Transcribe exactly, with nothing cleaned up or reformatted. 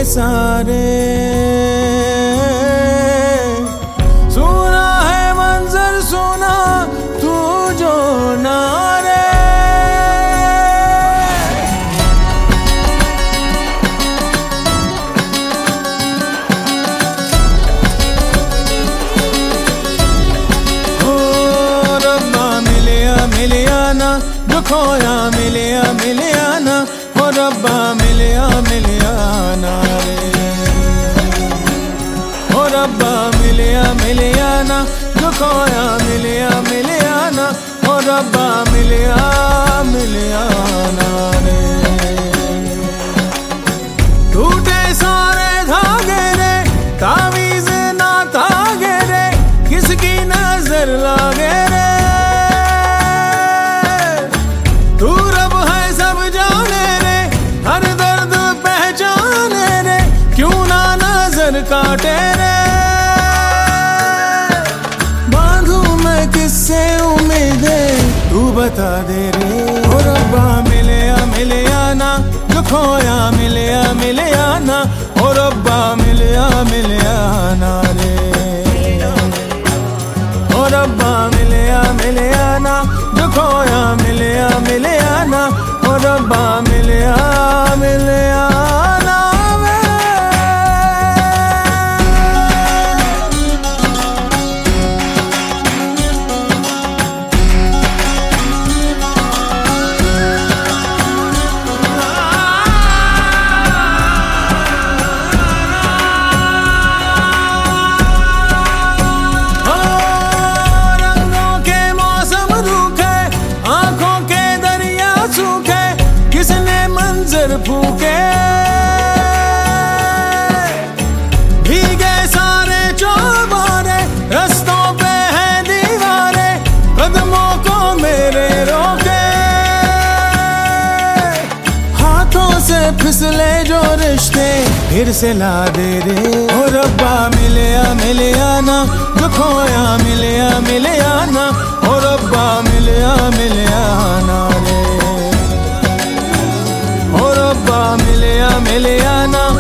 सारे, सुना है मंजर सुना तू जो ना रे। ओ रब्बा मिलिया मिलिया ना जो खोया, मिलिया मिलिया ना ओ रब्बा मिलिया मिलिया ना रे। ओ रब्बा मिलिया मिलिया ना जो खोया, मिलिया मिलिया ना ओ रब्बा मिलिया मिलिया ना रे। टूटे सारे धागे रे, तावीज़ ना तागे रे, किसकी नजर लागे रे। तू रब है सब जाने रे, हर दर्द पहचाने रे, क्यों ना नजर काटे रे। बांधू मैं किससे उम्मीदें तू बता दे रे। ओ रब्बा मिलिया मिलिया ना जो खोया, मिलिया मिलिया ना ओ रब्बा मिलिया मिलिया ना रे। ओ रब्बा मिलिया मिलिया ना जो खोया, मिलिया मिलिया ना ओ रब्बा मिलिया मिलिया ना वे। फूके भीगे सारे चौबारे, रस्तों पे है दीवारे, कदमों को मेरे रोके। हाथों से फिसले जो रिश्ते फिर से ला दे रे। ओ रब्बा मिलिया मिलिया ना जो खोया, मिलिया मिलिया ना ओ रब्बा मिलिया मिलिया ना रे। ओ रब्बा मिलिया मिलिया ना